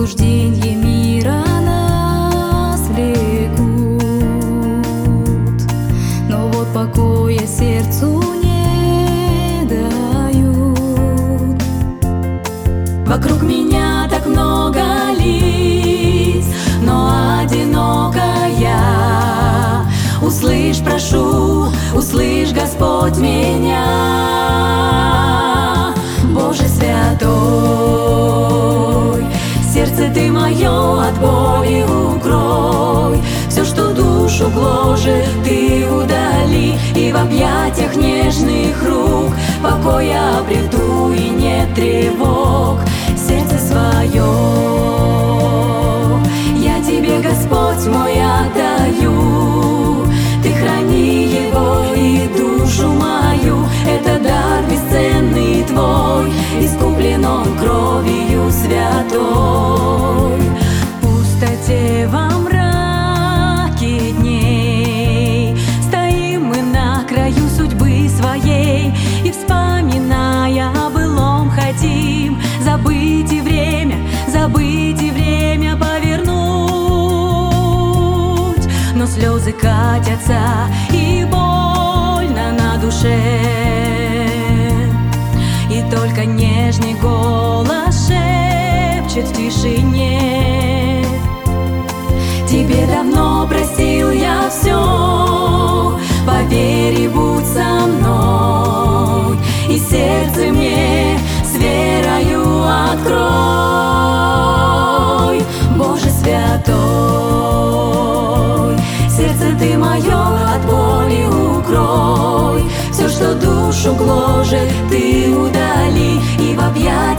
заблужденье мира нас влекут, но вот покоя сердцу не дают. Вокруг меня так много лиц, но одинокая. Услышь, прошу, услышь, Господь, меня. Боже святой, сердце ты мое от боли укрой. Все, что душу гложет, ты удали, и в объятиях нежных рук покоя обрету, и нет тревог. Сердце свое я тебе, Господь мой, отдаю. Ты храни его и душу мою, это дар бесценный твой, искуплен он кровью святой. В пустоте во мраке дней стоим мы на краю судьбы своей, и, вспоминая о былом, хотим забыть и время повернуть. Но слезы катятся, и больно на душе, и только нежный голос шепчет в тишине: тебе давно простил я все, поверь и будь со мной, и сердце мне с верою открой. Боже святой, сердце ты мое от боли укрой. Все, что душу гложет, ты удали, и в объятиях